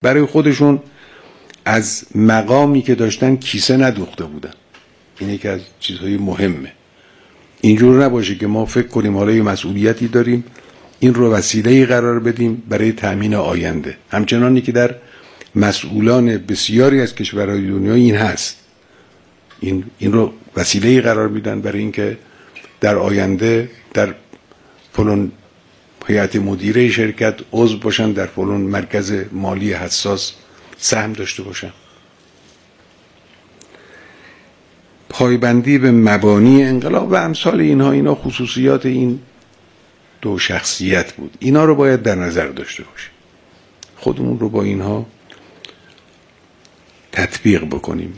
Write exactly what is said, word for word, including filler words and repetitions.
برای خودشون از مقامی که داشتن کیسه ندوخته بودن. این یکی از چیزهای مهمه. اینجور نباشه که ما فکر کنیم حالا یه مسئولیتی داریم، این رو وسیله‌ای قرار بدیم برای تأمین آینده. همچنانی که در مسئولان بسیاری از کشورهای دنیا این هست، این این رو وسیله‌ای قرار میدن برای اینکه در آینده در فلان هیئت مدیره شرکت عضو باشن، در فلان مرکز مالی حساس سهم داشته باشن. پایبندی به مبانی انقلاب و امثال اینها، اینا خصوصیات این دو شخصیت بود. اینا رو باید در نظر داشته باشیم، خودمون رو با اینها تطبیق بکنیم.